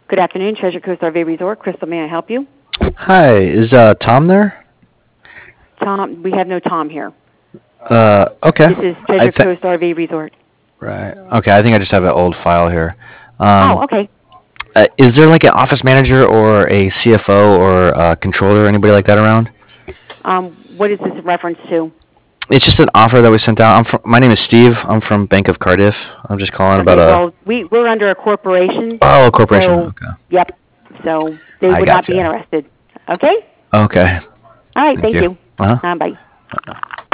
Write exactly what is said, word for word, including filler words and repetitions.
Good afternoon, Treasure Coast R V Resort. Crystal, may I help you? Hi, is uh Tom there? Tom, we have no Tom here. Uh, okay. This is I Treasure think Coast R V Resort. right. Okay, I think I just have an old file here. Oh, Um, okay. uh, is there like an office manager or a C F O or a controller or anybody like that around? Um, what is this in reference to? It's just an offer that we sent out. I'm from, my name is Steve. I'm from Bank of Cardiff. I'm just calling about Okay, a well, we, we're under a corporation, oh a corporation. so, Okay, yep, so they I would not be gotcha. interested. Okay? Okay, All right, thank thank you. you. Uh Uh, bye. huh.